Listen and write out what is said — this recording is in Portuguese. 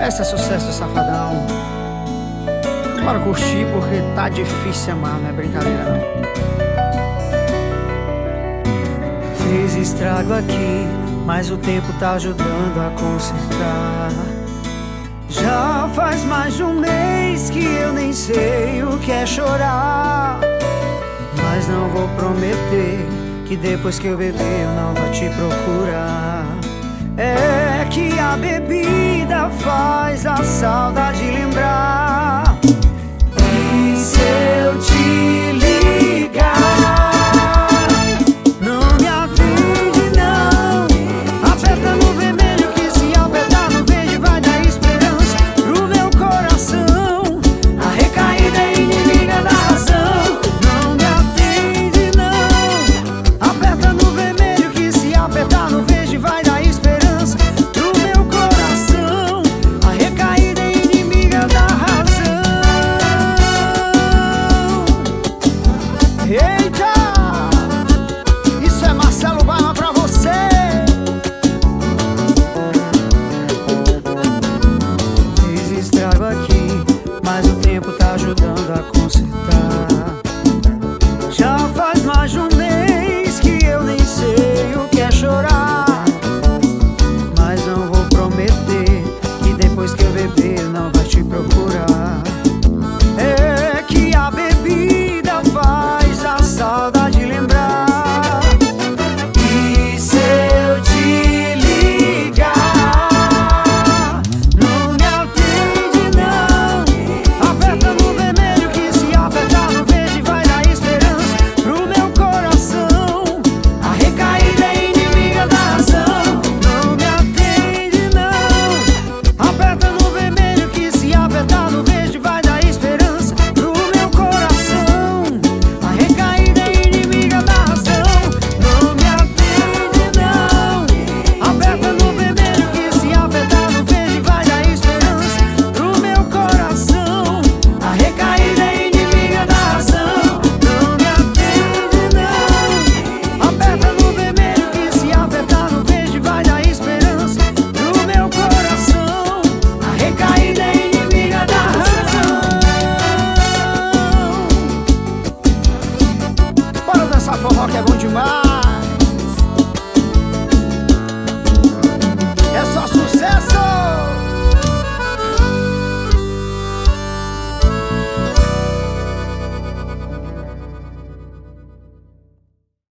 Essa é sucesso do Safadão. Bora curtir porque tá difícil amar, não é brincadeira não. Fiz estrago aqui, mas o tempo tá ajudando a consertar. Já faz mais de um mês que eu nem sei o que é chorar, mas não vou prometer que depois que eu beber eu não vou te procurar. É que a bebida faz a saudade